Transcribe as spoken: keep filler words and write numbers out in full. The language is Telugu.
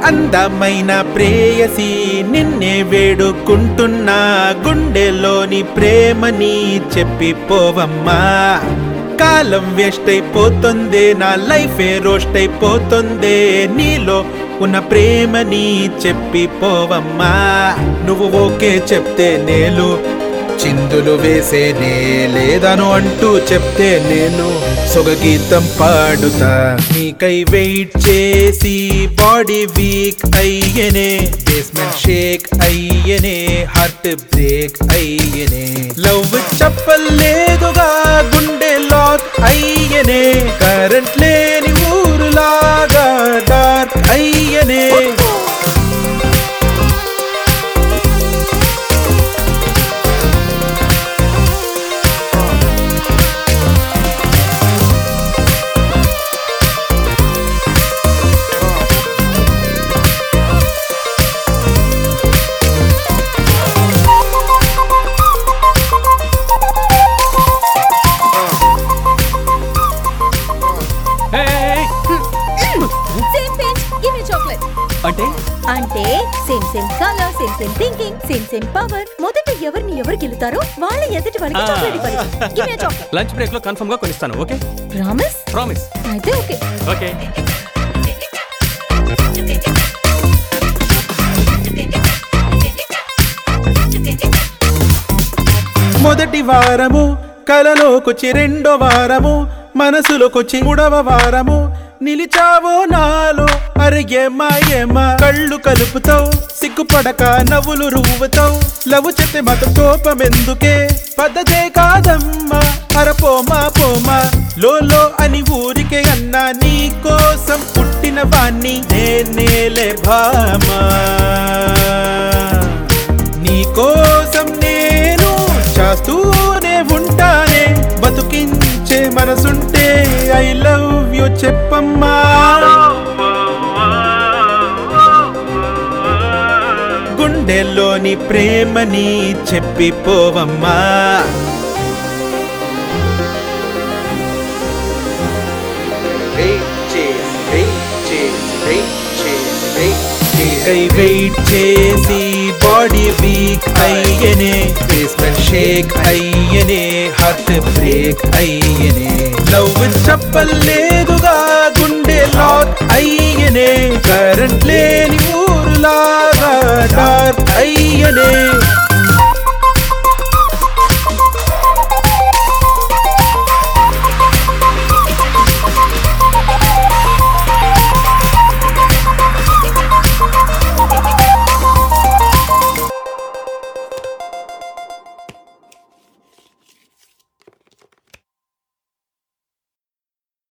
అందమైన ప్రేయసి నిన్నే వేడుకుంటున్నా గుండెలోని ప్రేమని చెప్పిపోవమ్మా కాలం వేస్ట్ అయిపోతుందే నా లైఫే రోస్ట్ అయిపోతుందే నీలో ఉన్న ప్రేమని చెప్పిపోవమ్మా నువ్వు ఓకే చెప్తే నేలు చిందులు వేసేనే లేదను అంటూ చెప్తే నేను సొగగీతం పాడుతా నీకై వెయిట్ చేసి బాడీ వీక్ అయ్యనే బేస్మెంట్ షేక్ అయ్యనే హార్ట్ బ్రేక్ అయ్యనే లవ్ చెప్పలేదుగా గుండె లాక్ అయ్యనే కరెంట్ లేని ఊరులాగా డార్క్ అయ్యనే అంటే అంటే same same colour same same thinking same same power మొదట ఎవరిని ఎవరు గెలుతారో వాళ్ళ ఎదుటి వాళ్ళకి చాక్లెట్ ఇవ్వాలి give me chocolate lunch break లో కన్ఫర్మ్ గా కొనిస్తాను ఓకే ప్రామిస్ ప్రామిస్ అయితే ఓకే ఓకే మొదటి వారము కలలోకొచ్చి రెండో వారము మనసులోకొచ్చి మూడవ వారము నిలిచావో నాలో అరే ఏమా ఏమా కళ్ళు కలుపుతావు సిగ్గుపడక నవ్వులు రువ్వుతావు లవ్ చెత్తే మాత్రం కోపమెందుకే పద్ధతే కాదమ్మా అరపోమా పోమా లోలో అని ఊరికే అన్నా నీ కోసం పుట్టిన వాణ్ణి నేనేలే భామా నీ కోసం నేను చేస్తూనే ఉంటానే బతుకించే మనసుంటే ఐ లవ్ యూ చెప్పమ్మా గుండెల్లోని ప్రేమని చెప్పిపోవమ్మా వెయిట్ చేసి బాడీ వీక్ అయ్యనే బేస్మెంట్ షేక్ అయ్యనే హార్ట్ బ్రేక్ అయ్యనే లవ్ చెప్పలేదుగా గుండె లాక్ అయ్యనే కరెంట్ లేని ఊరులాగా డార్క్ అయ్యనే